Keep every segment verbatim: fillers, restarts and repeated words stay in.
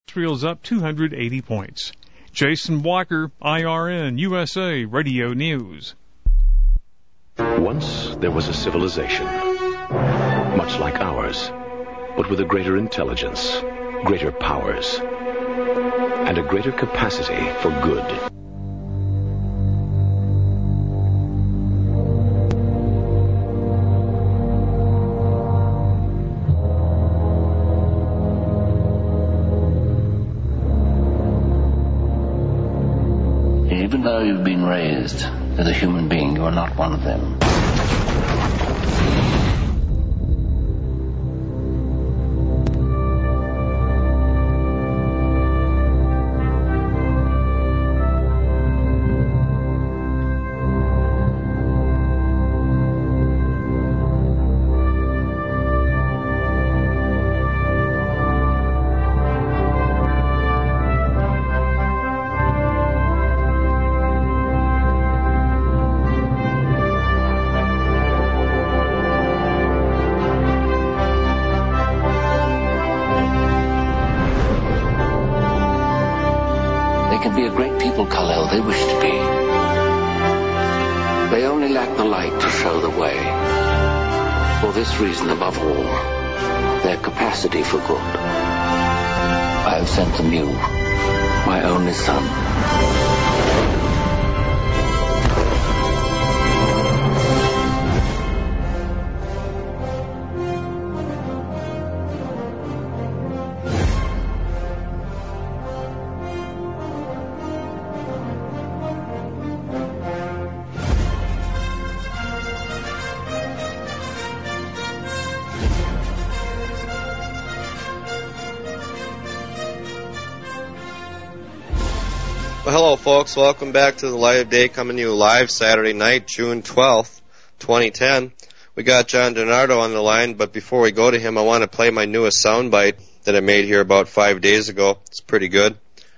Israel's up two hundred eighty points. Jason Walker, I R N, U S A Radio News. Once there was a civilization, much like ours, but with a greater intelligence, greater powers, and a greater capacity for good. Even though you've been raised as a human being, you are not one of them. They wish to be. They only lack the light to show the way. For this reason, above all, their capacity for good. I have sent them you, my only son. Well, hello, folks. Welcome back to the Light of Day, coming to you live Saturday night, June twelfth, twenty ten. We got John DiNardo on the line, but before we go to him, I want to play my newest soundbite that I made here about five days ago. It's pretty good.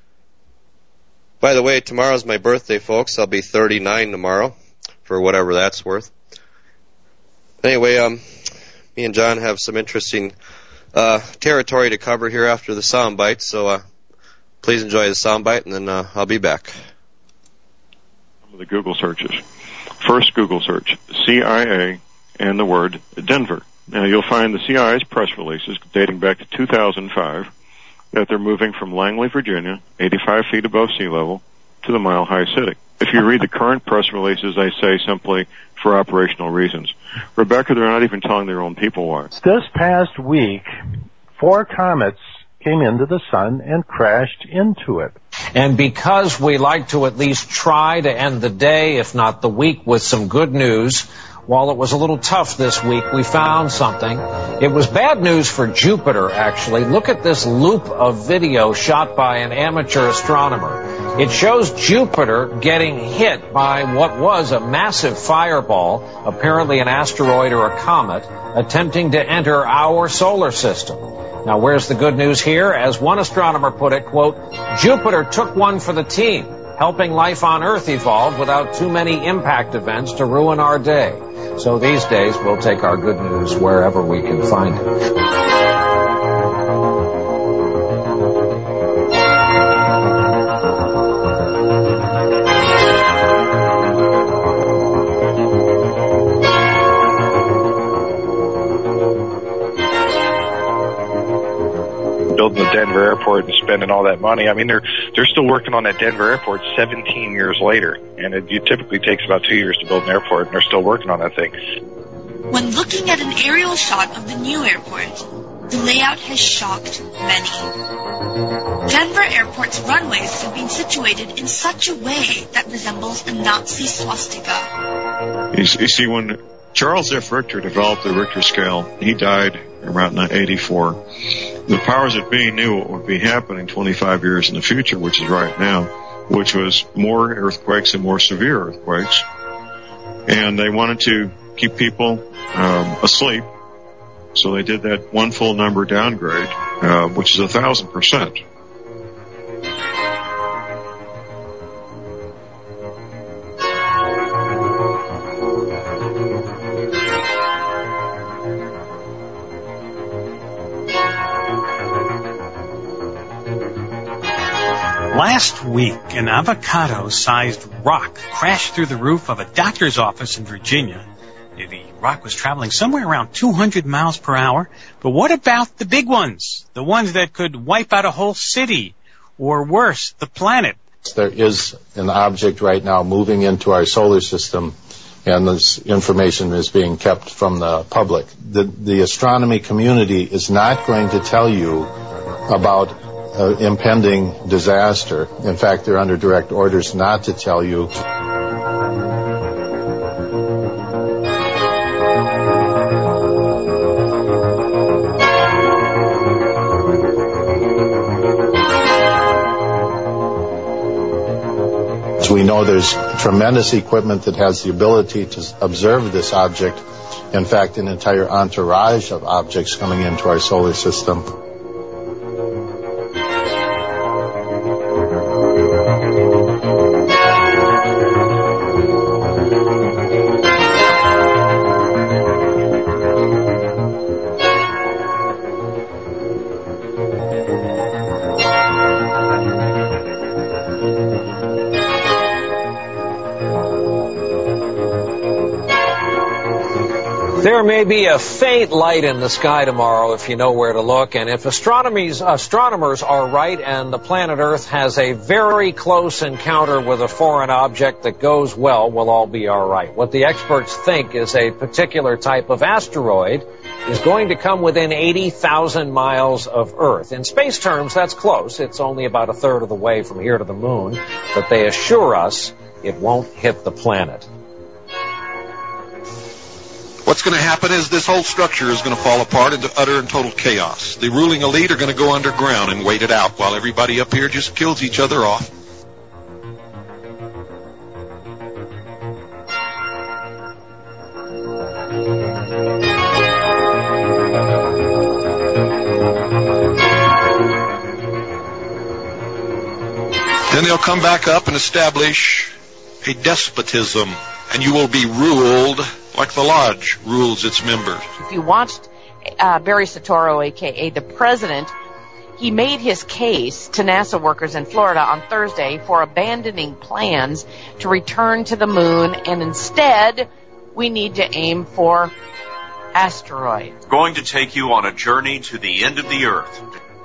By the way, tomorrow's my birthday, folks. I'll be thirty-nine tomorrow, for whatever that's worth. Anyway, um, me and John have some interesting uh, territory to cover here after the soundbite, so uh, please enjoy the soundbite, and then uh, I'll be back. Some of the Google searches. First Google search, C I A and the word Denver. Now you'll find the C I A's press releases dating back to two thousand five that they're moving from Langley, Virginia, eighty-five feet above sea level, to the Mile High City. If you read the current press releases, they say simply for operational reasons. Rebecca, they're not even telling their own people why. This past week, four comets came into the sun and crashed into it. And because we like to at least try to end the day, if not the week, with some good news, while it was a little tough this week, we found something. It was bad news for Jupiter, actually. Look at this loop of video shot by an amateur astronomer. It shows Jupiter getting hit by what was a massive fireball, apparently an asteroid or a comet, attempting to enter our solar system. Now, where's the good news here? As one astronomer put it, quote, Jupiter took one for the team, helping life on Earth evolve without too many impact events to ruin our day. So these days, we'll take our good news wherever we can find it. Building the Denver airport and spending all that money. I mean, they're they're still working on that Denver airport seventeen years later, and it, it typically takes about two years to build an airport, and they're still working on that thing. When looking at an aerial shot of the new airport, the layout has shocked many. Denver Airport's runways have been situated in such a way that resembles a Nazi swastika. You, you see, when Charles F. Richter developed the Richter scale, he died around eighty-four. The powers that be knew what would be happening twenty-five years in the future, which is right now, which was more earthquakes and more severe earthquakes. And they wanted to keep people um, asleep, so they did that one full number downgrade, uh, which is a thousand percent. Last week, an avocado-sized rock crashed through the roof of a doctor's office in Virginia. The rock was traveling somewhere around two hundred miles per hour. But what about the big ones? The ones that could wipe out a whole city, or worse, the planet? There is an object right now moving into our solar system, and this information is being kept from the public. The, the astronomy community is not going to tell you about uh, impending disaster. In fact, they're under direct orders not to tell you. We know there's tremendous equipment that has the ability to observe this object. In fact, an entire entourage of objects coming into our solar system. There may be a faint light in the sky tomorrow if you know where to look, and if astronomers are right and the planet Earth has a very close encounter with a foreign object that goes well, we'll all be all right. What the experts think is a particular type of asteroid is going to come within eighty thousand miles of Earth. In space terms, that's close. It's only about a third of the way from here to the moon, but they assure us it won't hit the planet. What's going to happen is this whole structure is going to fall apart into utter and total chaos. The ruling elite are going to go underground and wait it out while everybody up here just kills each other off. Then they'll come back up and establish a despotism, and you will be ruled like the Lodge rules its members. If you watched uh, Barry Soetoro, a k a the president, he made his case to NASA workers in Florida on Thursday for abandoning plans to return to the moon, and instead we need to aim for asteroids. Going to take you on a journey to the end of the Earth.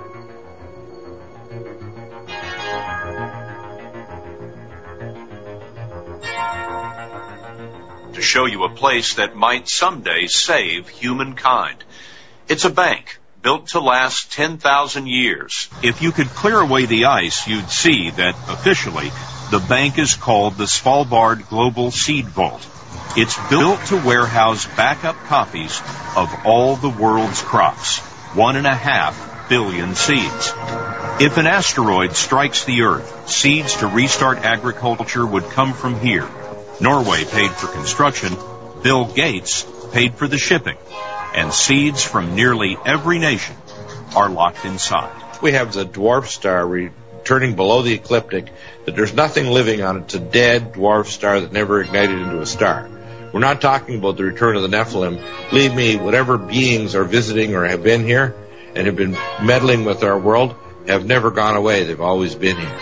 To show you a place that might someday save humankind. It's a bank built to last ten thousand years. If you could clear away the ice, you'd see that officially the bank is called the Svalbard Global Seed Vault. It's built to warehouse backup copies of all the world's crops, one and a half billion seeds. If an asteroid strikes the Earth, seeds to restart agriculture would come from here. Norway paid for construction, Bill Gates paid for the shipping, and seeds from nearly every nation are locked inside. We have the dwarf star returning below the ecliptic, that there's nothing living on it. It's a dead dwarf star that never ignited into a star. We're not talking about the return of the Nephilim. Believe me, whatever beings are visiting or have been here and have been meddling with our world have never gone away. They've always been here.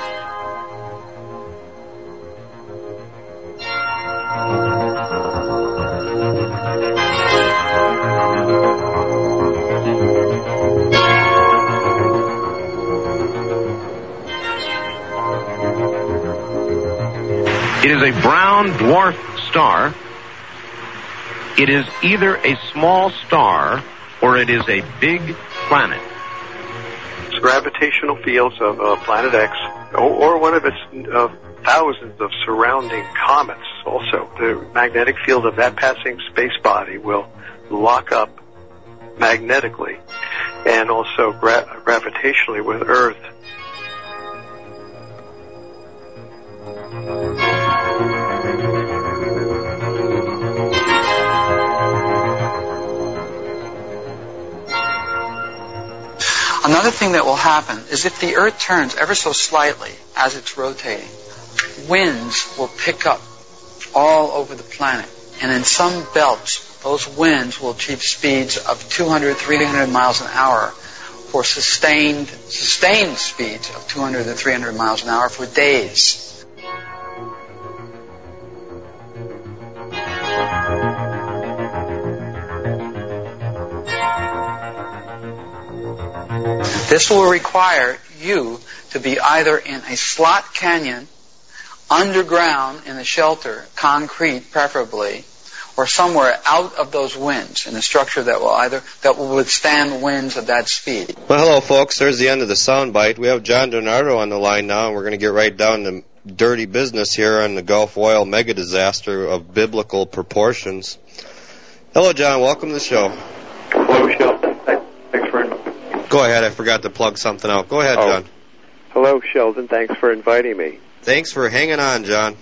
It is a brown dwarf star. It is either a small star or it is a big planet. It's gravitational fields of uh, Planet X, or, or one of its uh, thousands of surrounding comets. Also, the magnetic field of that passing space body will lock up magnetically and also gra- gravitationally with Earth. Another thing that will happen is if the Earth turns ever so slightly as it's rotating, winds will pick up all over the planet. And in some belts, those winds will achieve speeds of two hundred, three hundred miles an hour, for sustained, sustained speeds of two hundred to three hundred miles an hour for days. This will require you to be either in a slot canyon, underground in a shelter, concrete preferably, or somewhere out of those winds in a structure that will either that will withstand winds of that speed. Well, hello, folks. There's the end of the soundbite. We have John DiNardo on the line now, and we're going to get right down to dirty business here on the Gulf oil mega disaster of biblical proportions. Hello, John. Welcome to the show. Hello, Sheldon. Thanks for inviting me. Go ahead. I forgot to plug something out. Go ahead, oh. John. Hello, Sheldon. Thanks for inviting me. Thanks for hanging on, John.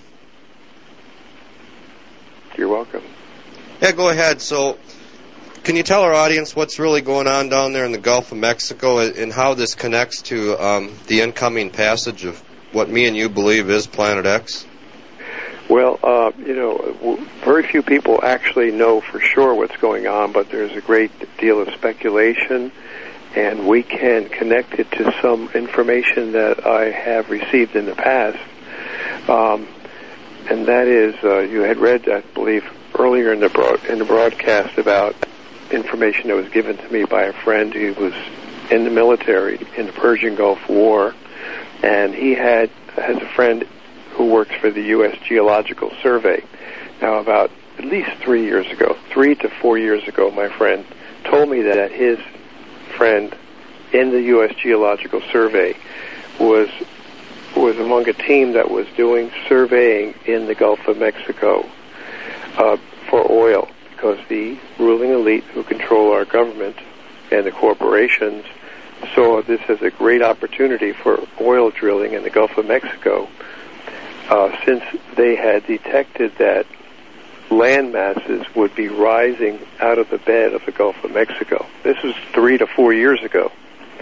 You're welcome. Yeah, go ahead. So, can you tell our audience what's really going on down there in the Gulf of Mexico and how this connects to um, the incoming passage of what me and you believe is Planet X? Well, uh, you know, very few people actually know for sure what's going on, but there's a great deal of speculation, and we can connect it to some information that I have received in the past. Um, and that is, uh, you had read, I believe, earlier in the broad, in the broadcast about information that was given to me by a friend who was in the military in the Persian Gulf War, and he had has a friend who works for the U S Geological Survey. Now, about at least three years ago, three to four years ago, my friend told me that his friend in the U S Geological Survey was was among a team that was doing surveying in the Gulf of Mexico uh, for oil, because the ruling elite who control our government and the corporations saw this as a great opportunity for oil drilling in the Gulf of Mexico, uh, since they had detected that land masses would be rising out of the bed of the Gulf of Mexico. This was three to four years ago.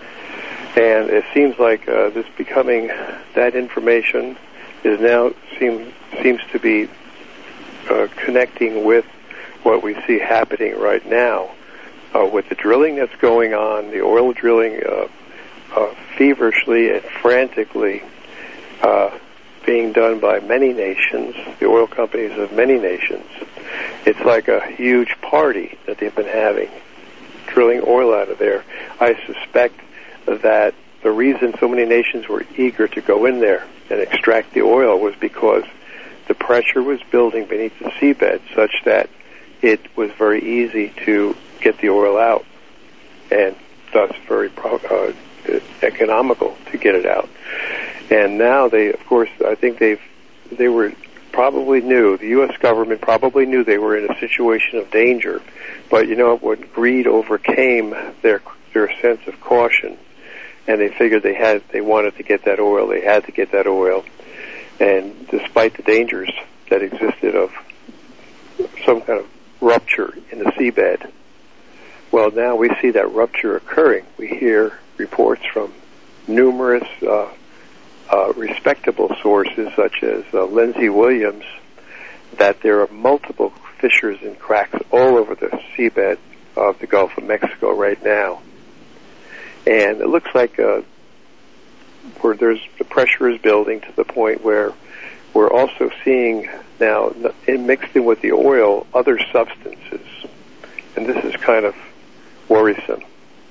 And it seems like uh, this becoming, that information is now seems seems to be uh, connecting with what we see happening right now uh, with the drilling that's going on, the oil drilling uh, uh, feverishly and frantically uh, being done by many nations, the oil companies of many nations. It's like a huge party that they've been having, drilling oil out of there. I suspect that the reason so many nations were eager to go in there and extract the oil was because the pressure was building beneath the seabed such that it was very easy to get the oil out, and thus very pro- uh, economical to get it out. And now they, of course, I think they've, they were probably knew, the U S government probably knew they were in a situation of danger, but you know, when greed overcame their their sense of caution, and they figured they had, they wanted to get that oil, they had to get that oil, and despite the dangers that existed of some kind of rupture in the seabed, well, now we see that rupture occurring. We hear reports from numerous uh, uh, respectable sources, such as uh, Lindsey Williams, that there are multiple fissures and cracks all over the seabed of the Gulf of Mexico right now. And it looks like uh, where there's the pressure is building to the point where we're also seeing now, in, mixed in with the oil, other substances, and this is kind of worrisome.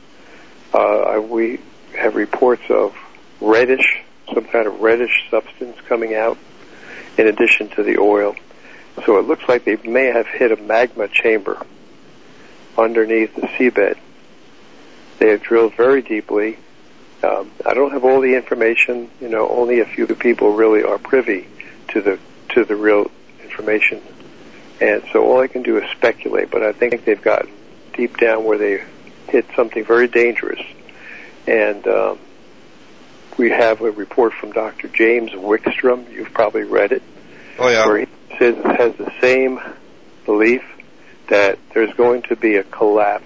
Uh, we have reports of reddish, some kind of reddish substance coming out in addition to the oil. So it looks like they may have hit a magma chamber underneath the seabed. They have drilled very deeply. Um, I don't have all the information. You know, only a few people really are privy to the to the real information, and so all I can do is speculate. But I think they've gotten deep down where they hit something very dangerous. And um, we have a report from Doctor James Wickstrom. You've probably read it. Oh yeah. Where he says has the same belief that there's going to be a collapse.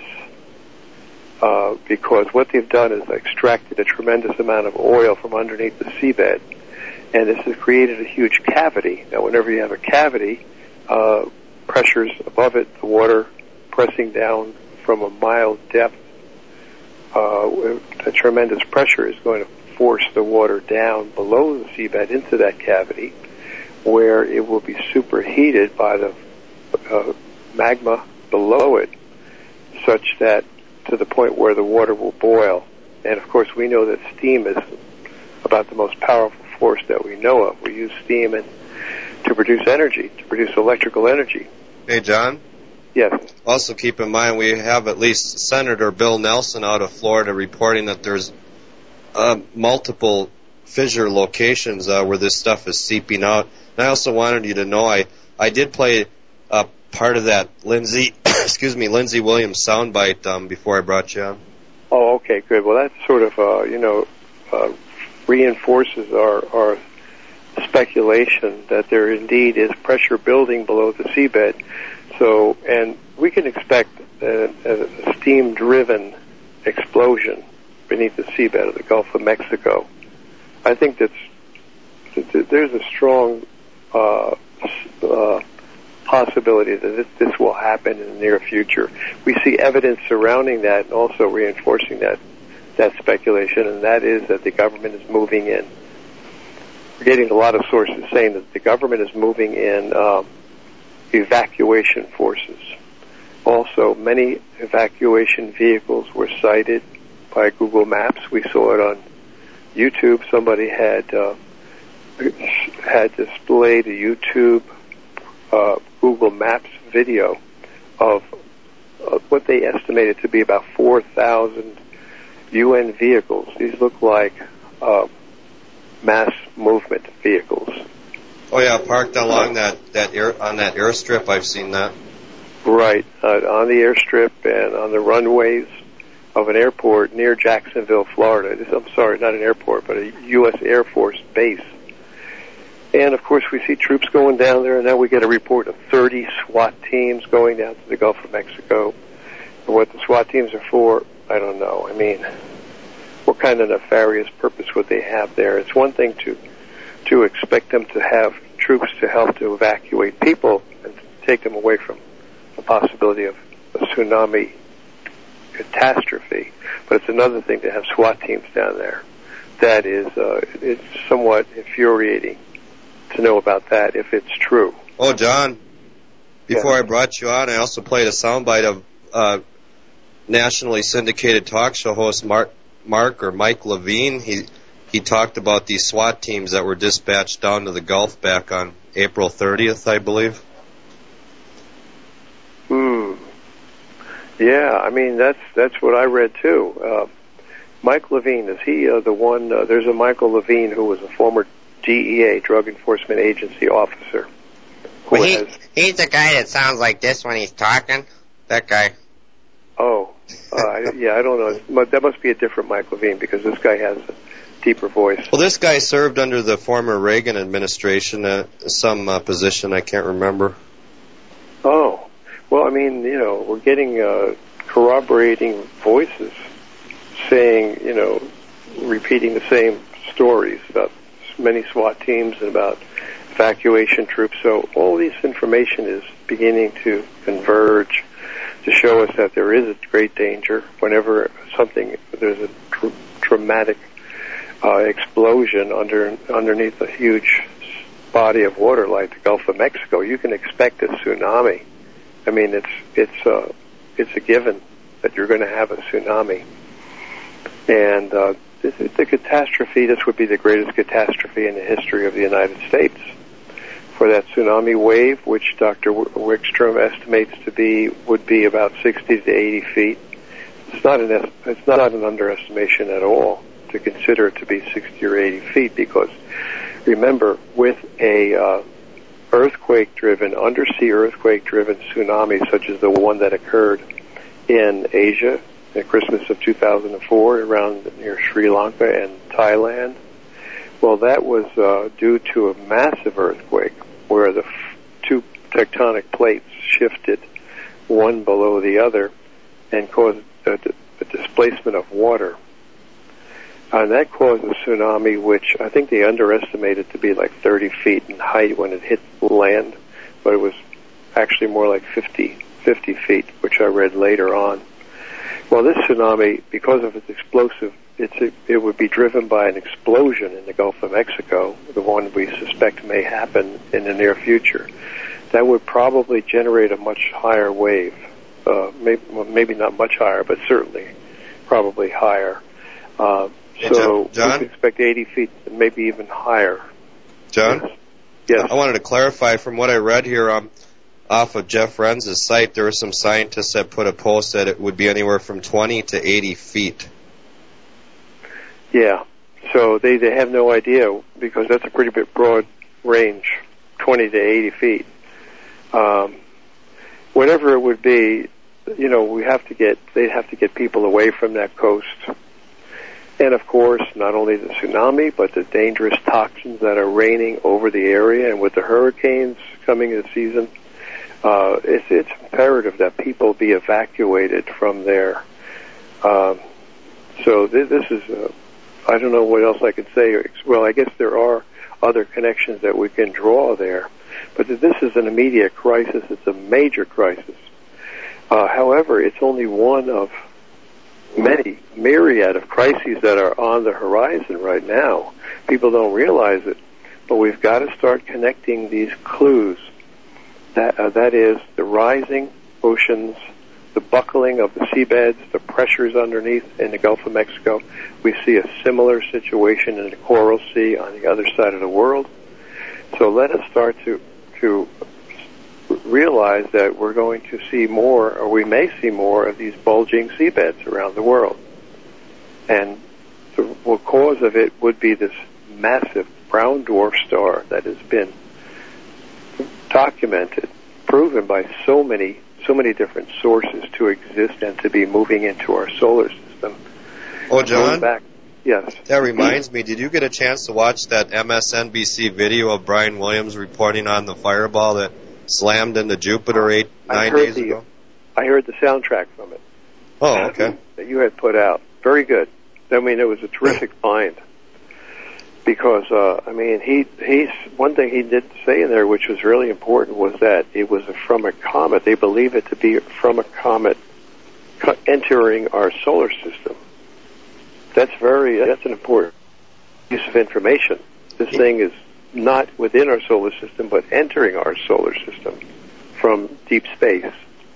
Uh, because what they've done is extracted a tremendous amount of oil from underneath the seabed, and this has created a huge cavity. Now, whenever you have a cavity, uh, pressures above it, the water pressing down from a mile depth uh, a tremendous pressure is going to force the water down below the seabed into that cavity, where it will be superheated by the uh, magma below it, such that to the point where the water will boil. And of course, we know that steam is about the most powerful force that we know of. We use steam and to produce energy, to produce electrical energy. Hey, John? Yes. Also keep in mind we have at least Senator Bill Nelson out of Florida reporting that there's uh, multiple fissure locations uh, where this stuff is seeping out. And I also wanted you to know I, I did play uh, part of that Lindsey, excuse me, Lindsey Williams soundbite um, before I brought you on. Oh, okay, good. Well, that sort of, uh, you know, uh, reinforces our, our speculation that there indeed is pressure building below the seabed. So, and we can expect a, a steam-driven explosion beneath the seabed of the Gulf of Mexico. I think that's, that there's a strong uh, uh, possibility that this, this will happen in the near future. We see evidence surrounding that and also reinforcing that that speculation, and that is that the government is moving in. We're getting a lot of sources saying that the government is moving in um, evacuation forces. Also, many evacuation vehicles were sighted by Google Maps. We saw it on YouTube. Somebody had uh, had displayed a YouTube uh, Google Maps video of uh, what they estimated to be about four thousand U N vehicles. These look like uh, mass movement vehicles. Oh yeah, parked along that that air on that airstrip. I've seen that. Right, uh, on the airstrip and on the runways of an airport near Jacksonville, Florida. This, I'm sorry, not an airport, but a U S Air Force base. And of course, we see troops going down there, and now we get a report of thirty SWAT teams going down to the Gulf of Mexico. And what the SWAT teams are for, I don't know. I mean, what kind of nefarious purpose would they have there? It's one thing to to expect them to have troops to help to evacuate people and take them away from the possibility of a tsunami catastrophe, but it's another thing to have SWAT teams down there. That is, uh, it's somewhat infuriating to know about that if it's true. Oh, John, before yeah. I brought you on, I also played a soundbite of uh, nationally syndicated talk show host Mark, Mark or Mike Levine. He he talked about these SWAT teams that were dispatched down to the Gulf back on April thirtieth, I believe. Hmm. Yeah, I mean that's that's what I read too. Uh, Mike Levine, is he uh, the one? Uh, there's a Michael Levine who was a former D E A, Drug Enforcement Agency officer. Who well, he, has, he's the guy that sounds like this when he's talking. That guy. Oh, uh, yeah, I don't know. That must be a different Mike Levine because this guy has a deeper voice. Well, this guy served under the former Reagan administration, uh, some uh, position I can't remember. Oh, well, I mean, you know, we're getting uh, corroborating voices saying, you know, repeating the same stories about many SWAT teams and about evacuation troops. So all this information is beginning to converge to show us that there is a great danger whenever something, there's a tr- traumatic uh, explosion under underneath a huge body of water like the Gulf of Mexico. You can expect a tsunami. I mean, it's it's uh, it's a given that you're going to have a tsunami. And uh, this is the catastrophe. This would be the greatest catastrophe in the history of the United States. For that tsunami wave, which Doctor Wickstrom estimates to be would be about sixty to eighty feet, it's not an it's not an underestimation at all to consider it to be sixty or eighty feet. Because remember, with a uh, earthquake-driven, undersea earthquake-driven tsunami, such as the one that occurred in Asia at Christmas of two thousand four, around near Sri Lanka and Thailand. Well, that was uh, due to a massive earthquake where the f- two tectonic plates shifted one below the other and caused a, d- a displacement of water. And that caused a tsunami, which I think they underestimated to be like thirty feet in height when it hit land, but it was actually more like fifty, fifty feet, which I read later on. Well, this tsunami, because of its explosive, it's a, it would be driven by an explosion in the Gulf of Mexico, the one we suspect may happen in the near future. That would probably generate a much higher wave. Uh, maybe, well, maybe not much higher, but certainly probably higher. Uh, so John? we could expect eighty feet, maybe even higher. John? Yes. Yes. I wanted to clarify from what I read here um, off of Jeff Renz's site, there were some scientists that put a post that it would be anywhere from twenty to eighty feet. Yeah. So they, they have no idea, because that's a pretty bit broad range, twenty to eighty feet. Um, whatever it would be, you know, we have to get, they'd have to get people away from that coast. And of course, not only the tsunami, but the dangerous toxins that are raining over the area, and with the hurricanes coming this season, uh, it's, it's imperative that people be evacuated from there. Um, so th- this is, uh, I don't know what else I could say. Well, I guess there are other connections that we can draw there. But this is an immediate crisis. It's a major crisis. Uh, however, it's only one of many myriad of crises that are on the horizon right now. People don't realize it, but we've got to start connecting these clues. That, uh, that is, the rising oceans, the buckling of the seabeds, the pressures underneath in the Gulf of Mexico. We see a similar situation in the Coral Sea on the other side of the world. So let us start to to realize that we're going to see more, or we may see more, of these bulging seabeds around the world. And the well, cause of it would be this massive brown dwarf star that has been documented, proven by so many, so many different sources to exist and to be moving into our solar system. Oh, John? Back, yes. That reminds me, did you get a chance to watch that M S N B C video of Brian Williams reporting on the fireball that slammed into Jupiter eight, I nine heard days the, ago? I heard the soundtrack from it. Oh, okay. That you had put out. Very good. I mean, it was a terrific find. Because, uh, I mean, he, he's, one thing he did say in there, which was really important, was that it was from a comet. They believe it to be from a comet co- entering our solar system. That's very, that's an important piece of information. This thing is not within our solar system, but entering our solar system from deep space.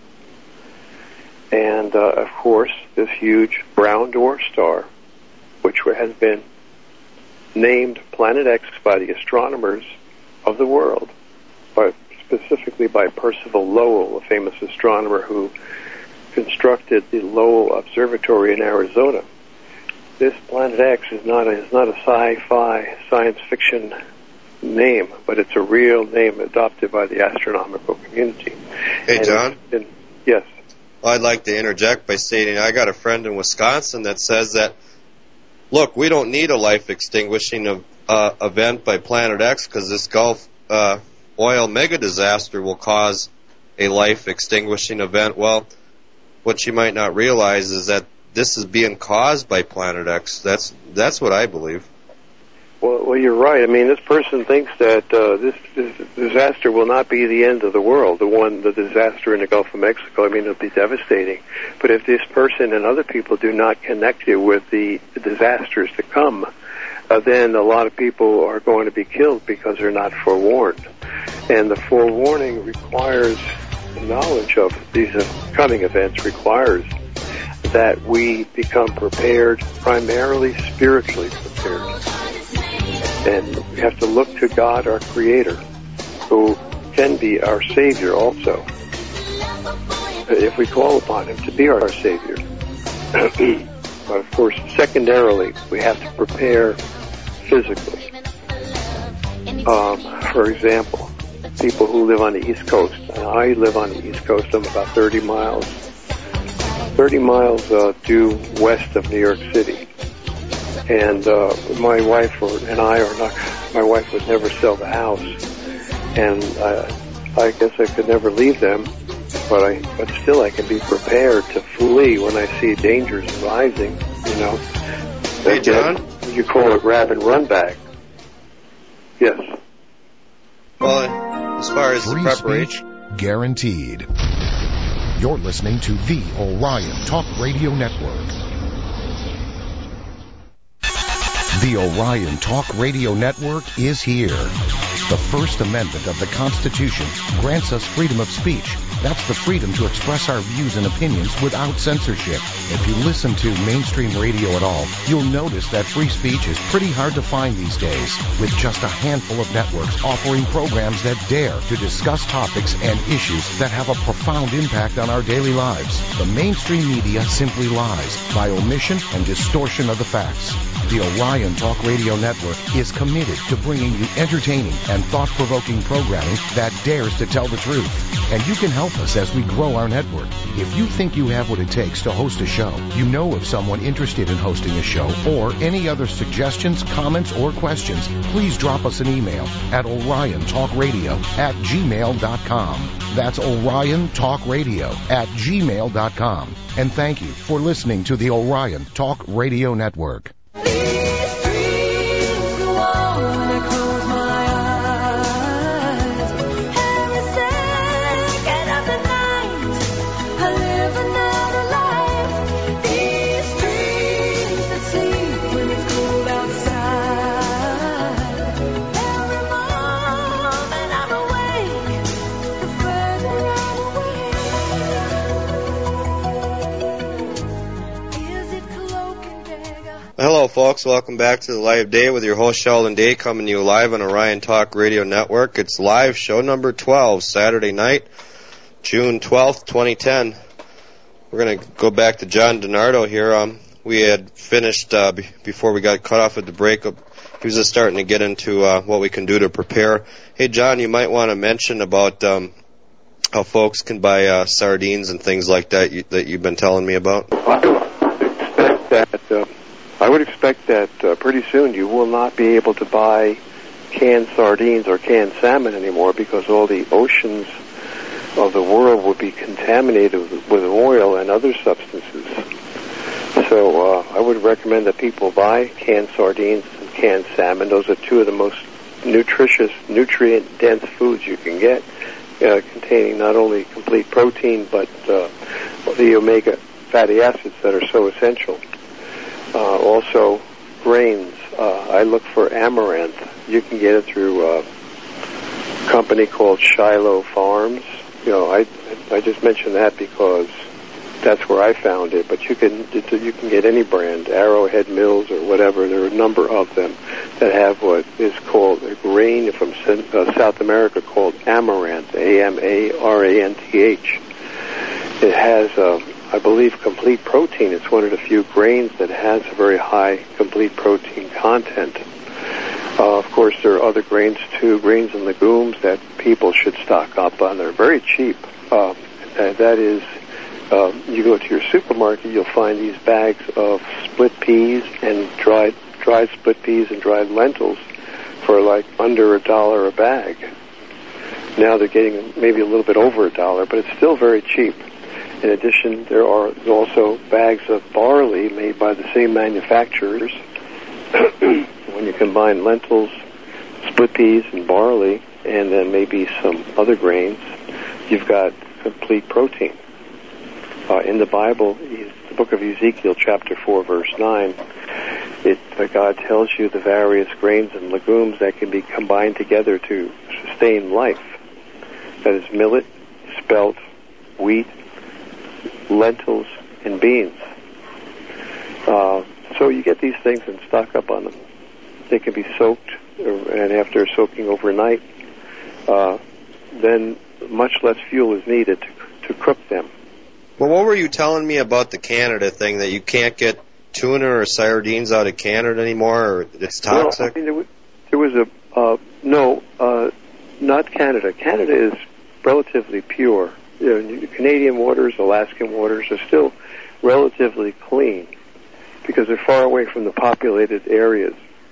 And, uh, of course, this huge brown dwarf star, which has been named Planet X by the astronomers of the world, by, specifically by Percival Lowell, a famous astronomer who constructed the Lowell Observatory in Arizona. This Planet X is not a, is not a sci-fi science fiction name, but it's a real name adopted by the astronomical community. Hey, and John? Been, yes. Well, I'd like to interject by stating I got a friend in Wisconsin that says that, look, we don't need a life-extinguishing of, uh, event by Planet X because this Gulf uh, oil mega disaster will cause a life-extinguishing event. Well, what you might not realize is that this is being caused by Planet X. That's that's what I believe. Well, well, you're right. I mean, this person thinks that uh, this, this disaster will not be the end of the world, the one, the disaster in the Gulf of Mexico. I mean, it'll be devastating. But if this person and other people do not connect you with the, the disasters to come, uh, then a lot of people are going to be killed because they're not forewarned. And the forewarning requires, the knowledge of these coming events requires that we become prepared, primarily spiritually prepared. And we have to look to God, our Creator, who can be our Savior also, if we call upon Him to be our Savior. But of course, secondarily, we have to prepare physically. Um, for example, people who live on the East Coast. I live on the East Coast. I'm about thirty miles, thirty miles uh, due west of New York City. And uh, my wife or, and I are not, my wife would never sell the house. And uh, I guess I could never leave them, but I, but still I can be prepared to flee when I see dangers rising, you know. Hey, John? You call it grab and run back. Yes. Well, as far as Free the preparation... speech guaranteed. You're listening to the Orion Talk Radio Network. The Orion Talk Radio Network is here. The First Amendment of the Constitution grants us freedom of speech. That's the freedom to express our views and opinions without censorship. If you listen to mainstream radio at all, you'll notice that free speech is pretty hard to find these days, with just a handful of networks offering programs that dare to discuss topics and issues that have a profound impact on our daily lives. The mainstream media simply lies by omission and distortion of the facts. The Orion Talk Radio Network is committed to bringing you entertaining and thought-provoking programming that dares to tell the truth. And you can help us as we grow our network. If you think you have what it takes to host a show, you know of someone interested in hosting a show, or any other suggestions, comments, or questions, please drop us an email at orion talk radio at gmail dot com. That's orion talk radio at gmail dot com. And thank you for listening to the Orion Talk Radio Network. Hello, folks. Welcome back to the Live Day with your host, Sheldon Day, coming to you live on Orion Talk Radio Network. It's live show number twelve, Saturday night, June twelfth, twenty ten. We're going to go back to John DiNardo here. Um, we had finished uh, b- before we got cut off at the break. He was just starting to get into uh, what we can do to prepare. Hey, John, you might want to mention about um, how folks can buy uh, sardines and things like that you, that you've been telling me about. I would expect that, uh, I would expect that uh, pretty soon you will not be able to buy canned sardines or canned salmon anymore, because all the oceans of the world would be contaminated with oil and other substances. So uh, I would recommend that people buy canned sardines and canned salmon. Those are two of the most nutritious, nutrient-dense foods you can get, uh, containing not only complete protein, but uh, the omega fatty acids that are so essential. Uh, also, grains. Uh, I look for amaranth. You can get it through a company called Shiloh Farms. You know, I I just mentioned that because that's where I found it. But you can you can get any brand, Arrowhead Mills or whatever. There are a number of them that have what is called a grain from uh, South America called amaranth, A M A R A N T H. It has, um, I believe, complete protein. It's one of the few grains that has a very high complete protein content. Uh, of course, there are other grains too, grains and legumes that people should stock up on. They're very cheap. Uh, and that is, uh, you go to your supermarket, you'll find these bags of split peas and dried dried split peas and dried lentils for like under a dollar a bag. Now they're getting maybe a little bit over a dollar, but it's still very cheap. In addition, there are also bags of barley made by the same manufacturers. When you combine lentils, split peas, and barley, and then maybe some other grains, you've got complete protein. Uh, in the Bible, the book of Ezekiel, chapter four, verse nine, it, uh, God tells you the various grains and legumes that can be combined together to sustain life. That is millet, spelt, wheat, lentils, and beans. Uh, so you get these things and stock up on them. They can be soaked, and after soaking overnight, uh, then much less fuel is needed to, to cook them. Well, what were you telling me about the Canada thing, that you can't get tuna or sardines out of Canada anymore, or it's toxic? Well, I mean, there was, there was a, uh, no, uh, not Canada. Canada is relatively pure. You know, Canadian waters, Alaskan waters are still relatively clean because they're far away from the populated areas.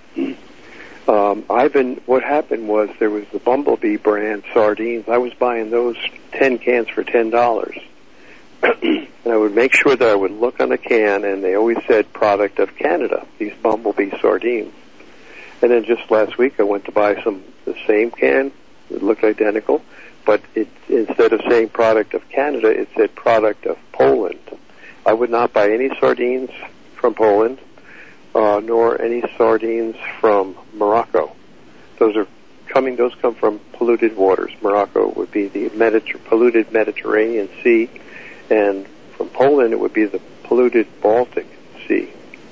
Um, I've been, what happened was there was the Bumblebee brand sardines. I was buying those ten cans for ten dollars. And I would make sure that I would look on the can, and they always said product of Canada, these Bumblebee sardines. And then just last week I went to buy some, the same can, it looked identical, but it, instead of saying product of Canada, it said product of Poland. I would not buy any sardines from Poland, uh, nor any sardines from Morocco. Those are coming; those come from polluted waters. Morocco would be the Mediter- polluted Mediterranean Sea, and from Poland it would be the polluted Baltic Sea.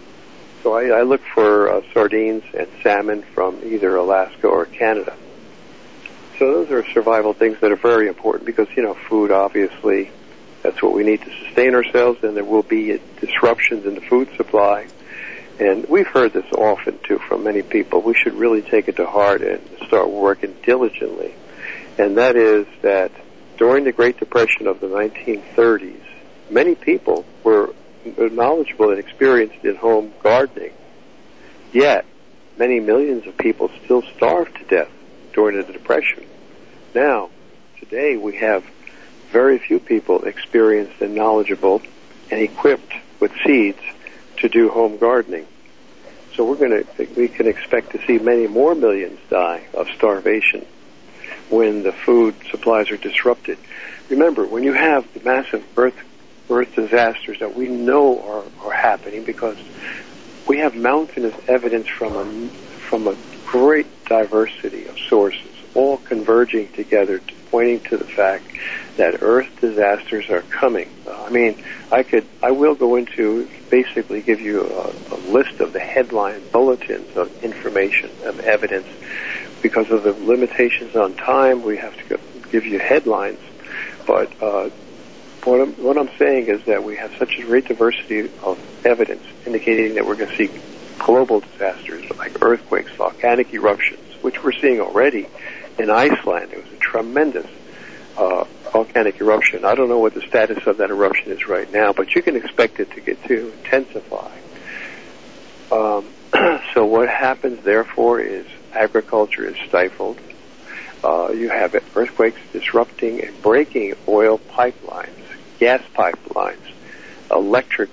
So I, I look for uh, sardines and salmon from either Alaska or Canada. So those are survival things that are very important because, you know, food, obviously, that's what we need to sustain ourselves, and there will be disruptions in the food supply. And we've heard this often, too, from many people. We should really take it to heart and start working diligently. And that is that during the Great Depression of the nineteen thirties, many people were knowledgeable and experienced in home gardening. Yet, many millions of people still starved to death during the Depression. Now, today we have very few people experienced and knowledgeable and equipped with seeds to do home gardening. So we're going to, we can expect to see many more millions die of starvation when the food supplies are disrupted. Remember, when you have the massive earth, earth disasters that we know are, are happening because we have mountainous evidence from a, from a great diversity of sources, all converging together, to pointing to the fact that earth disasters are coming. Uh, I mean, I could, I will go into, basically give you a, a list of the headline bulletins of information, of evidence. Because of the limitations on time, we have to go, give you headlines. But uh, what, I'm, what I'm saying is that we have such a great diversity of evidence indicating that we're going to see global disasters like earthquakes, volcanic eruptions, which we're seeing already in Iceland. It was a tremendous uh, volcanic eruption. I don't know what the status of that eruption is right now, but you can expect it to get to intensify. Um, so what happens, therefore, is agriculture is stifled. Uh, you have earthquakes disrupting and breaking oil pipelines, gas pipelines, electric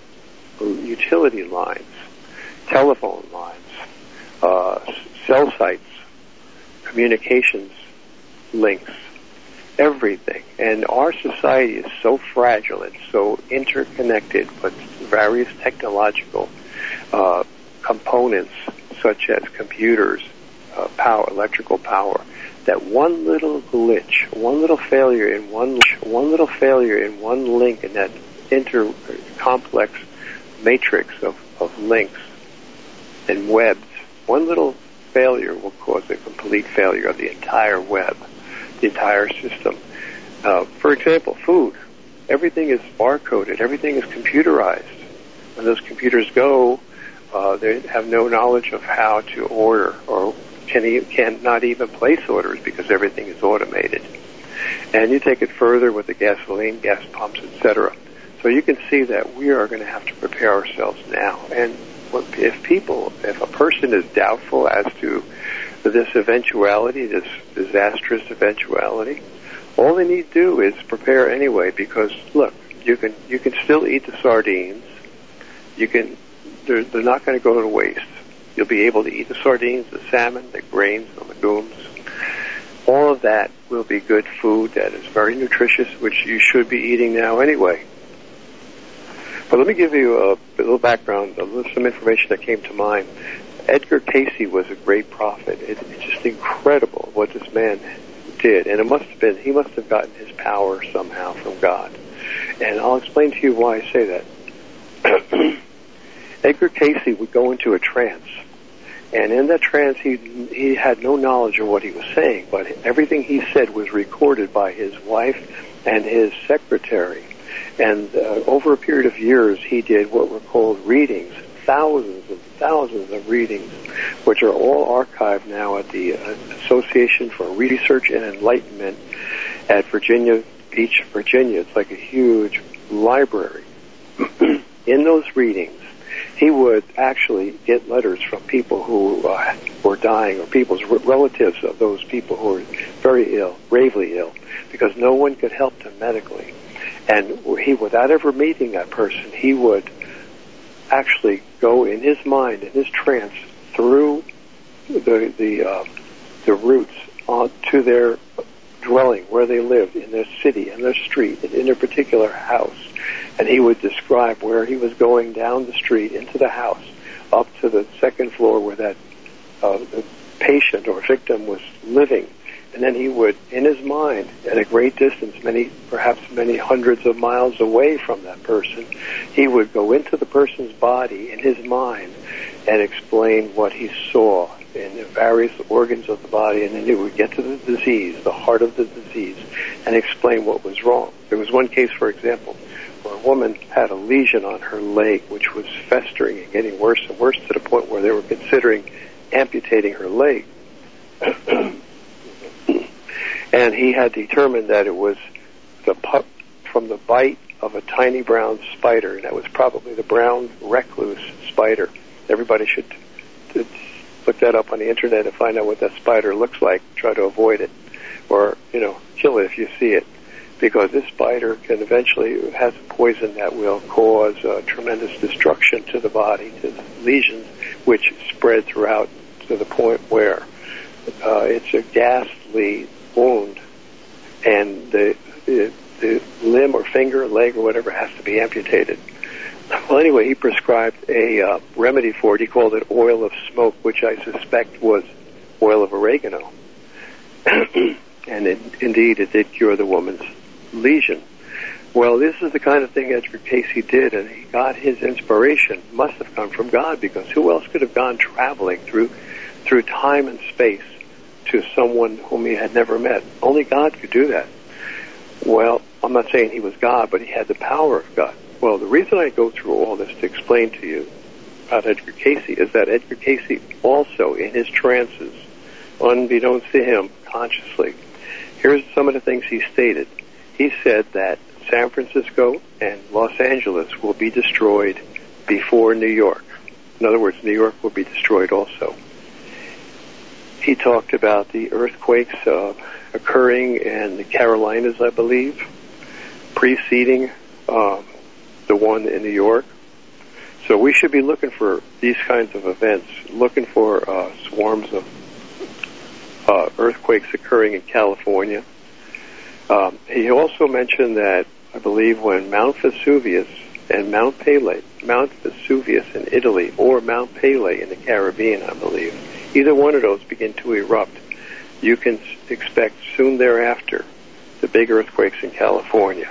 utility lines, telephone lines, uh, cell sites, communications links, everything. And our society is so fragile and so interconnected with various technological uh, components such as computers, uh, power, electrical power, that one little glitch, one little failure in one, one little failure in one link in that inter complex matrix of, of links and webs, one little failure will cause a complete failure of the entire web, the entire system. Uh, for example, food. Everything is barcoded. Everything is computerized. When those computers go, uh, they have no knowledge of how to order or can e- cannot even place orders because everything is automated. And you take it further with the gasoline, gas pumps, et cetera. So you can see that we are going to have to prepare ourselves now. And if people, if a person is doubtful as to this eventuality, this disastrous eventuality, all they need to do is prepare anyway. Because look, you can you can still eat the sardines. You can they're, they're not going to go to waste. You'll be able to eat the sardines, the salmon, the grains, the legumes. All of that will be good food that is very nutritious, which you should be eating now anyway. But let me give you a, a little background, a little, some information that came to mind. Edgar Cayce was a great prophet. It, it's just incredible what this man did, and it must have been, he must have gotten his power somehow from God. And I'll explain to you why I say that. Edgar Cayce would go into a trance, and in that trance he he had no knowledge of what he was saying, but everything he said was recorded by his wife and his secretary. And uh, over a period of years, he did what were called readings, thousands and thousands of readings, which are all archived now at the uh, Association for Research and Enlightenment at Virginia Beach, Virginia. It's like a huge library. In those readings, he would actually get letters from people who uh, were dying or people's relatives of those people who were very ill, gravely ill, because no one could help them medically. And he, without ever meeting that person, he would actually go in his mind, in his trance, through the the uh, the roots on to their dwelling, where they lived, in their city, in their street, in their particular house. And he would describe where he was going down the street into the house, up to the second floor where that uh, patient or victim was living. And then he would, in his mind, at a great distance, many, perhaps many hundreds of miles away from that person, he would go into the person's body in his mind and explain what he saw in the various organs of the body, and then he would get to the disease, the heart of the disease, and explain what was wrong. There was one case, for example, where a woman had a lesion on her leg, which was festering and getting worse and worse to the point where they were considering amputating her leg. And he had determined that it was the pu- from the bite of a tiny brown spider, and that was probably the brown recluse spider. Everybody should t- look that up on the internet and find out what that spider looks like. Try to avoid it, or you know, kill it if you see it, because this spider can eventually has a poison that will cause uh, tremendous destruction to the body, to the lesions, which spread throughout to the point where uh, it's a ghastly wound, and the, the the limb or finger, leg, or whatever has to be amputated. Well, anyway, he prescribed a uh, remedy for it. He called it oil of smoke, which I suspect was oil of oregano. And it, indeed, it did cure the woman's lesion. Well, this is the kind of thing Edgar Cayce did, and he got his inspiration, must have come from God, because who else could have gone traveling through through time and space to someone whom he had never met? Only God could do that. Well, I'm not saying he was God, but he had the power of God. Well, the reason I go through all this to explain to you about Edgar Cayce is that Edgar Cayce also, in his trances, unbeknownst to him, consciously, here's some of the things he stated. He said that San Francisco and Los Angeles will be destroyed before New York. In other words, New York will be destroyed also. He talked about the earthquakes uh, occurring in the Carolinas, I believe, preceding um, the one in New York. So we should be looking for these kinds of events, looking for uh, swarms of uh, earthquakes occurring in California. Um, he also mentioned that, I believe, when Mount Vesuvius and Mount Pelée, Mount Vesuvius in Italy, or Mount Pelée in the Caribbean, I believe, either one of those begin to erupt, you can expect soon thereafter the big earthquakes in California.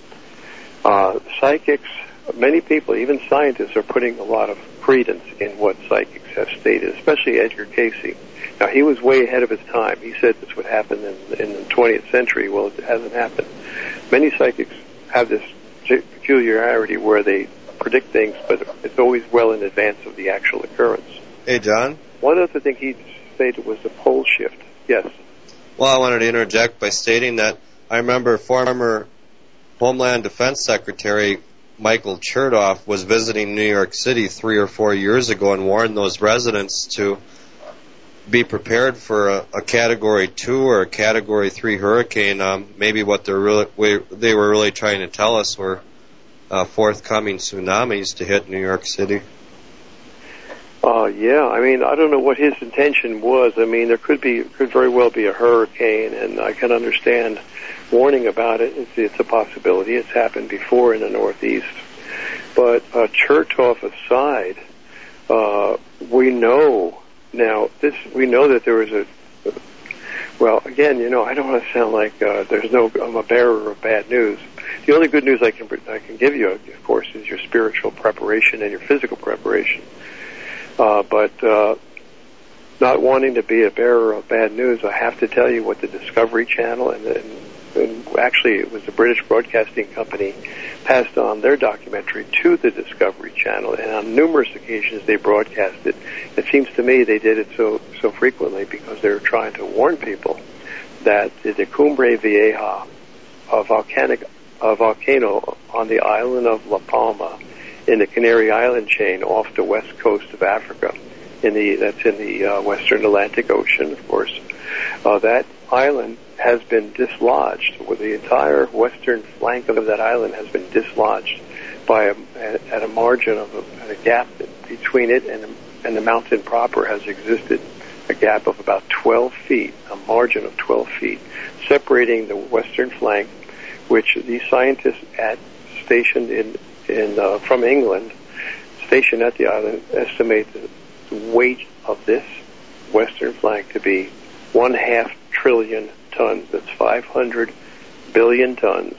Uh, psychics, many people, even scientists, are putting a lot of credence in what psychics have stated, especially Edgar Cayce. Now, he was way ahead of his time. He said this would happen in, in the twentieth century. Well, it hasn't happened. Many psychics have this peculiarity where they predict things, but it's always well in advance of the actual occurrence. Hey, John? One other thing he stated was the pole shift. Yes? Well, I wanted to interject by stating that I remember former Homeland Defense Secretary Michael Chertoff was visiting New York City three or four years ago and warned those residents to be prepared for a, a Category two or a Category three hurricane. Um, maybe what they're really, we, they were really trying to tell us were uh, forthcoming tsunamis to hit New York City. Uh, yeah, I mean, I don't know what his intention was. I mean, there could be, could very well be a hurricane, and I can understand warning about it. It's, it's a possibility. It's happened before in the Northeast. But uh, Chertoff aside, uh, we know now. This we know that there was a. Well, again, you know, I don't want to sound like uh, there's no. I'm a bearer of bad news. The only good news I can I can give you, of course, is your spiritual preparation and your physical preparation. Uh, but uh, not wanting to be a bearer of bad news, I have to tell you what the Discovery Channel and, and, and actually it was the British Broadcasting Company passed on their documentary to the Discovery Channel, and on numerous occasions they broadcast it. It seems to me they did it so so frequently because they were trying to warn people that the Cumbre Vieja, a volcanic a volcano on the island of La Palma, in the Canary Island chain off the west coast of Africa, in the that's in the uh, western Atlantic Ocean, of course. Uh, that island has been dislodged, where the entire western flank of that island has been dislodged by a, at a margin of a, at a gap between it and, and the mountain proper has existed a gap of about twelve feet, a margin of twelve feet, separating the western flank, which these scientists at stationed in, in uh, from England, stationed at the island, estimate the weight of this western flank to be one half trillion tons. That's five hundred billion tons.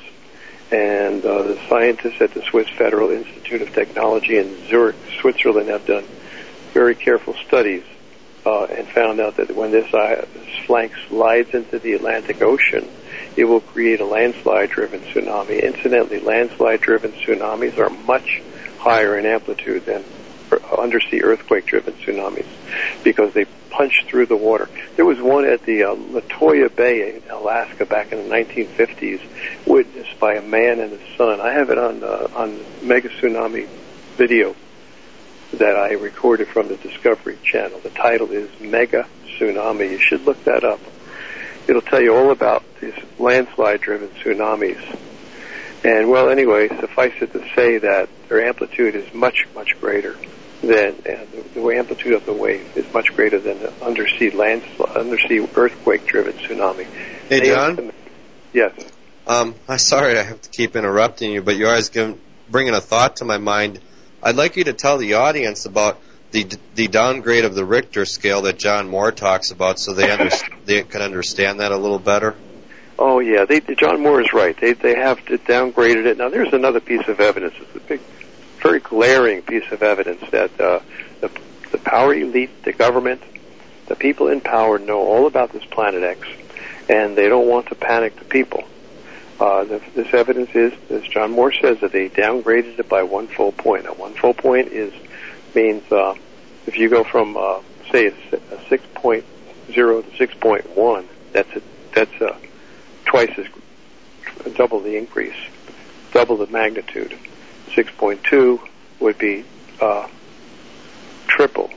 And uh, the scientists at the Swiss Federal Institute of Technology in Zurich, Switzerland, have done very careful studies uh, and found out that when this, uh, this flank slides into the Atlantic Ocean, it will create a landslide-driven tsunami. Incidentally, landslide-driven tsunamis are much higher in amplitude than undersea earthquake-driven tsunamis because they punch through the water. There was one at the uh, Latoya Bay in Alaska back in the nineteen fifties, witnessed by a man and his son. I have it on uh, on Mega Tsunami video that I recorded from the Discovery Channel. The title is Mega Tsunami. You should look that up. It'll tell you all about these landslide-driven tsunamis. And, well, anyway, suffice it to say that their amplitude is much, much greater than, and the, the amplitude of the wave is much greater than the undersea landslide, undersea earthquake-driven tsunami. Hey, They John? estimate- Yes. Um, I'm sorry I have to keep interrupting you, but you're always giving, bringing a thought to my mind. I'd like you to tell the audience about the the downgrade of the Richter scale that John Moore talks about, so they under, they can understand that a little better. Oh, yeah. They, John Moore is right. They they have downgraded it. Now, there's another piece of evidence. It's a big, very glaring piece of evidence that uh, the, the power elite, the government, the people in power know all about this Planet X, and they don't want to panic the people. Uh, the, this evidence is, as John Moore says, that they downgraded it by one full point. Now, one full point is means uh, if you go from, uh, say, a, a six point oh to six point one, that's a, that's a twice as, double the increase, double the magnitude. six point two would be uh, triple.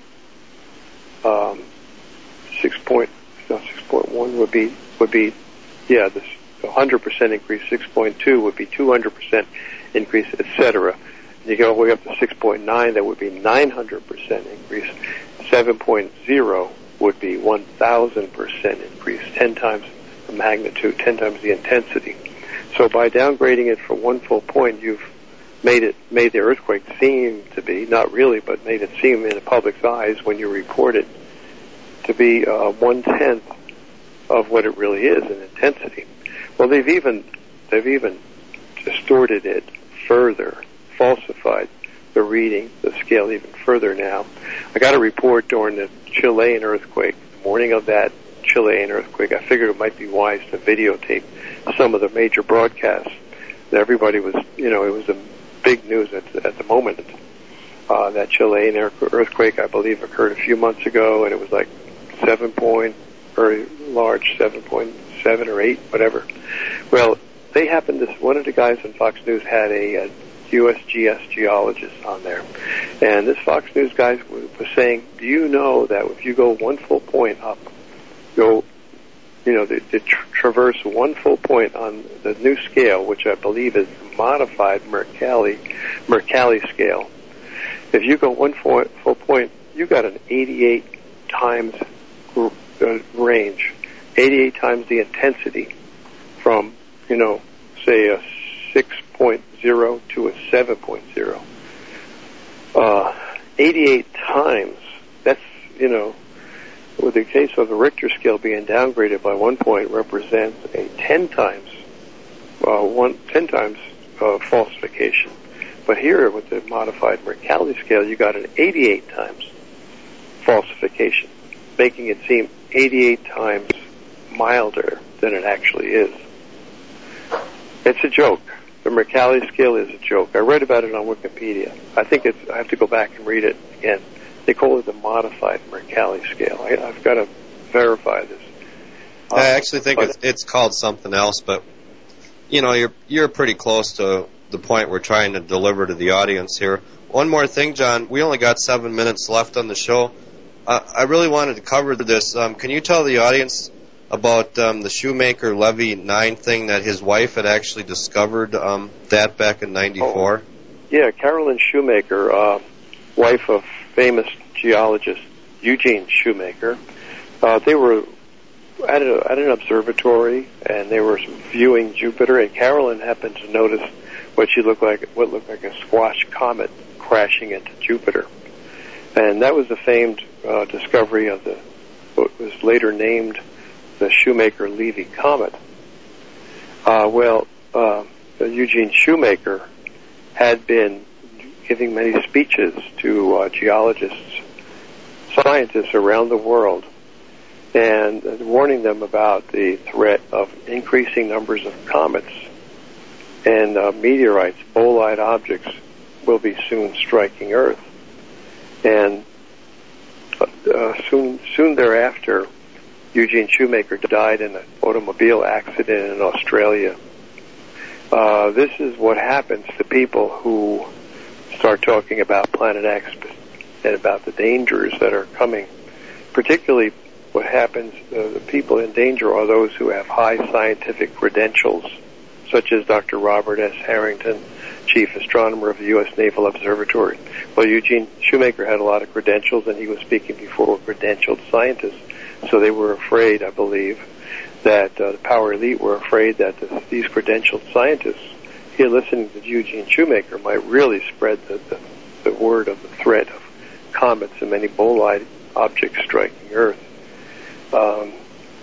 Um, six point, no, six point one would be, would be, yeah, this one hundred percent increase. six point two would be two hundred percent increase, et cetera. You go all the way up to six point nine, that would be nine hundred percent increase. seven point oh would be one thousand percent increase, ten times the magnitude, ten times the intensity. So by downgrading it for one full point, you've made it made the earthquake seem to be, not really, but made it seem in the public's eyes when you report it to be uh, one-tenth of what it really is in intensity. Well, they've even they've even distorted it further, falsified the reading, the scale even further now. I got a report during the Chilean earthquake, the morning of that Chilean earthquake. I figured it might be wise to videotape some of the major broadcasts. That everybody was, you know, it was a big news at, at the moment. Uh, that Chilean earthquake, I believe, occurred a few months ago, and it was like seven point, very large, seven point seven or eight, whatever. Well, they happened to, one of the guys on Fox News had a, a U S G S geologist on there. And this Fox News guy was, was saying, do you know that if you go one full point up, go, you know, they, they tra- traverse one full point on the new scale, which I believe is the modified Mercalli, Mercalli scale. If you go one full, full point, you got an eighty-eight times uh, range, eighty-eight times the intensity from, you know, say a six point oh to a seven point oh. Uh, eighty-eight times, that's, you know, with the case of the Richter scale being downgraded by one point, represents a ten times, uh, one, ten times uh, falsification. But here, with the modified Mercalli scale, you got an eighty-eight times falsification, making it seem eighty-eight times milder than it actually is. It's a joke. The Mercalli scale is a joke. I read about it on Wikipedia. I think it's, I have to go back and read it again. They call it the modified Mercalli scale. I, I've got to verify this. Uh, I actually think it's, it's called something else, but, you know, you're you're pretty close to the point we're trying to deliver to the audience here. One more thing, John. We only got seven minutes left on the show. Uh, I really wanted to cover this. Um, can you tell the audience about um, the Shoemaker Levy nine thing that his wife had actually discovered um, that back in ninety-four? Oh, yeah, Carolyn Shoemaker, uh, wife of famous geologist Eugene Shoemaker, Uh, they were at, a, at an observatory, and they were viewing Jupiter, and Carolyn happened to notice what she looked like, what looked like a squash comet crashing into Jupiter. And that was the famed uh, discovery of the, what was later named the Shoemaker-Levy comet. Uh, well, uh, Eugene Shoemaker had been giving many speeches to uh, geologists, scientists around the world, and uh, warning them about the threat of increasing numbers of comets and uh, meteorites, bolide objects, will be soon striking Earth. And uh, soon, soon thereafter, Eugene Shoemaker died in an automobile accident in Australia. Uh, this is what happens to people who start talking about Planet X and about the dangers that are coming. Particularly what happens, uh, the people in danger are those who have high scientific credentials, such as Doctor Robert S. Harrington, chief astronomer of the U S Naval Observatory. Well, Eugene Shoemaker had a lot of credentials, and he was speaking before credentialed scientists. So they were afraid, I believe, that uh, the power elite were afraid that the, these credentialed scientists, here listening to Eugene Shoemaker, might really spread the, the, the word of the threat of comets and many bolide objects striking Earth. Um,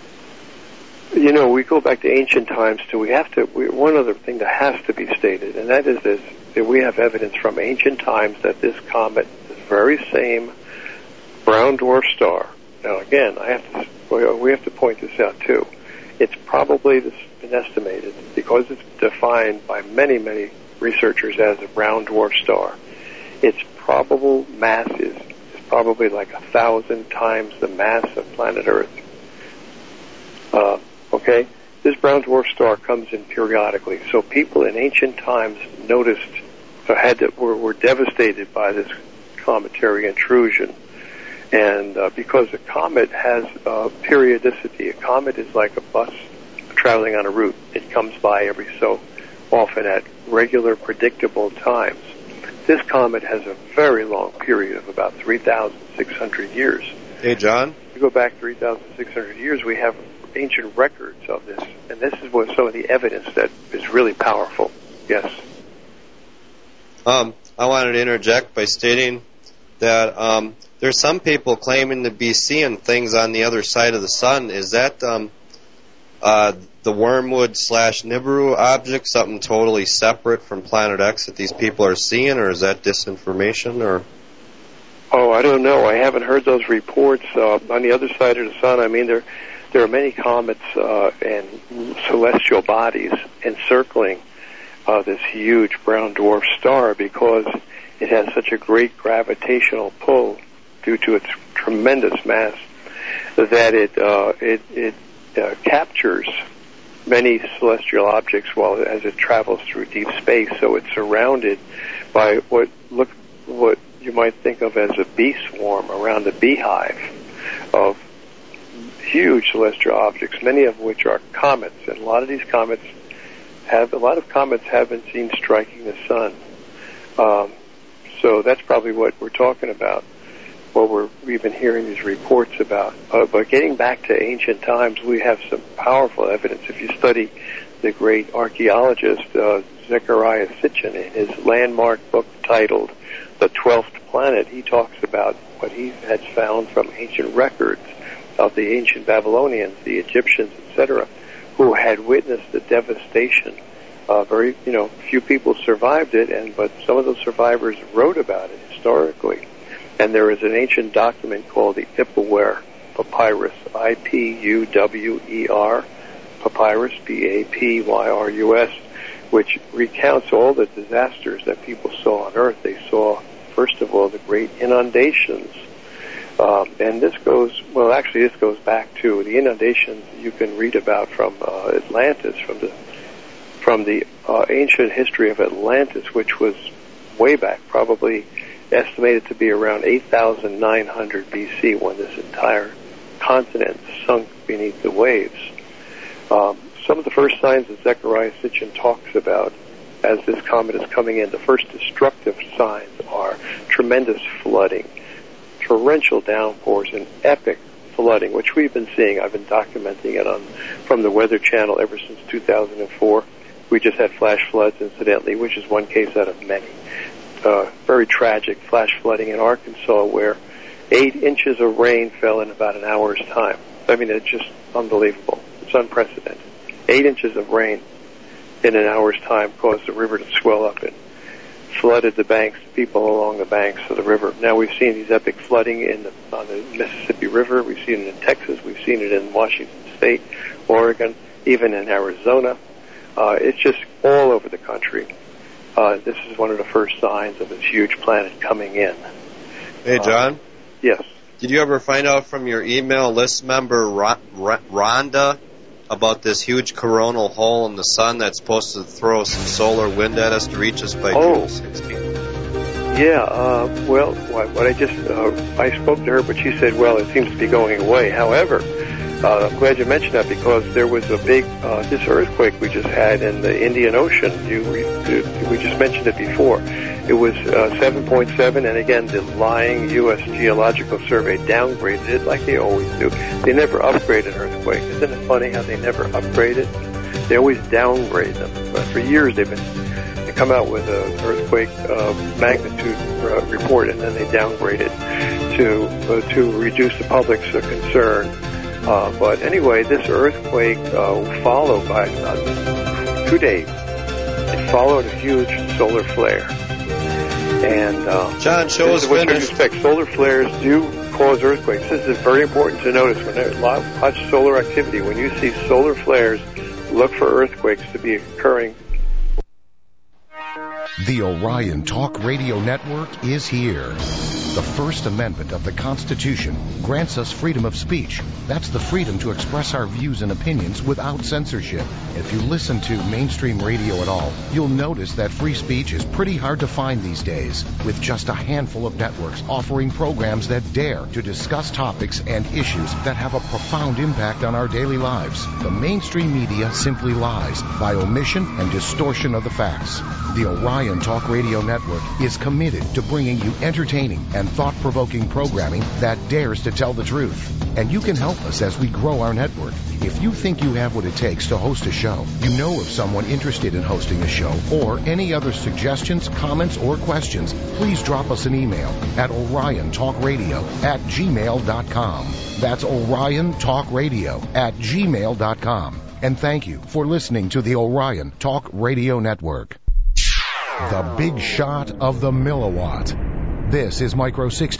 you know, we go back to ancient times too. We have to. We, one other thing that has to be stated, and that is this: that we have evidence from ancient times that this comet, this very same brown dwarf star. Now, again, I have to. We have to point this out too. It's probably this been estimated because it's defined by many, many researchers as a brown dwarf star. Its probable mass is, is probably like a thousand times the mass of planet Earth. Uh, okay, this brown dwarf star comes in periodically, so people in ancient times noticed, or had to, were, were devastated by this cometary intrusion. And uh, because a comet has uh, periodicity, a comet is like a bus traveling on a route. It comes by every so often at regular, predictable times. This comet has a very long period of about three thousand six hundred years. Hey, John? If you go back three thousand six hundred years, we have ancient records of this, and this is what some of the evidence that is really powerful. Yes? Um, I wanted to interject by stating that um, there's some people claiming to be seeing things on the other side of the sun. Is that um, uh, the Wormwood slash Nibiru object, something totally separate from Planet X that these people are seeing, or is that disinformation? Or Oh, I don't know. I haven't heard those reports. Uh, on the other side of the sun, I mean, there there are many comets uh, and celestial bodies encircling uh, this huge brown dwarf star because it has such a great gravitational pull due to its tremendous mass that it uh, it, it uh, captures many celestial objects while as it travels through deep space. So it's surrounded by what look what you might think of as a bee swarm around a beehive of huge celestial objects, many of which are comets, and a lot of these comets have a lot of comets have been seen striking the sun. Um, so that's probably what we're talking about. What we're we've been hearing these reports about. Uh, but getting back to ancient times, we have some powerful evidence. If you study the great archaeologist uh, Zecharia Sitchin in his landmark book titled The Twelfth Planet, he talks about what he has found from ancient records of the ancient Babylonians, the Egyptians, et cetera, who had witnessed the devastation. Uh, very, you know, few people survived it, and but some of those survivors wrote about it historically. And there is an ancient document called the Ipuwer Papyrus, I P U W E R, Papyrus, P A P Y R U S, which recounts all the disasters that people saw on Earth. They saw, first of all, the great inundations. Um, and this goes, well, actually, this goes back to the inundations you can read about from uh, Atlantis, from the from the uh, ancient history of Atlantis, which was way back, probably estimated to be around eight thousand nine hundred B C, when this entire continent sunk beneath the waves. Um, some of the first signs that Zecharia Sitchin talks about as this comet is coming in, the first destructive signs are tremendous flooding, torrential downpours, and epic flooding, which we've been seeing. I've been documenting it on from the Weather Channel ever since two thousand four. We just had flash floods, incidentally, which is one case out of many. Uh, very tragic flash flooding in Arkansas, where eight inches of rain fell in about an hour's time. I mean, it's just unbelievable. It's unprecedented. Eight inches of rain in an hour's time caused the river to swell up and flooded the banks, people along the banks of the river. Now we've seen these epic flooding in the, on the Mississippi River. We've seen it in Texas. We've seen it in Washington State, Oregon, even in Arizona. Uh, it's just all over the country. Uh, this is one of the first signs of this huge planet coming in. Hey, John? Uh, yes. Did you ever find out from your email list member, Ro- Ro- Rhonda, about this huge coronal hole in the sun that's supposed to throw some solar wind at us to reach us by oh. June sixteenth? Yeah, uh, well, what, what I just, uh, I spoke to her, but she said, well, it seems to be going away. However, uh, I'm glad you mentioned that because there was a big, uh, this earthquake we just had in the Indian Ocean. You, we, we just mentioned it before. It was uh, seven point seven, and again, the lying U S Geological Survey downgraded it like they always do. They never upgrade an earthquake. Isn't it funny how they never upgrade it? They always downgrade them. But for years, they've been they come out with an earthquake uh, magnitude uh, report, and then they downgrade it to uh, to reduce the public's uh, concern. Uh, but anyway, this earthquake uh, followed by uh, two days. It followed a huge solar flare. And uh, John, show us what you expect. Solar flares do cause earthquakes. This is very important to notice. When there's much solar activity, when you see solar flares, look for earthquakes to be occurring. The Orion Talk Radio Network is here. The First Amendment of the Constitution grants us freedom of speech. That's the freedom to express our views and opinions without censorship. If you listen to mainstream radio at all, you'll notice that free speech is pretty hard to find these days, with just a handful of networks offering programs that dare to discuss topics and issues that have a profound impact on our daily lives. The mainstream media simply lies by omission and distortion of the facts. The Orion Talk Radio Network is committed to bringing you entertaining and thought-provoking programming that dares to tell the truth. And you can help us as we grow our network. If you think you have what it takes to host a show, you know of someone interested in hosting a show, or any other suggestions, comments, or questions, please drop us an email at orion talk radio at gmail dot com. That's orion talk radio at gmail dot com. And thank you for listening to the Orion Talk Radio Network. The big shot of the milliwatt. This is Micro sixteen.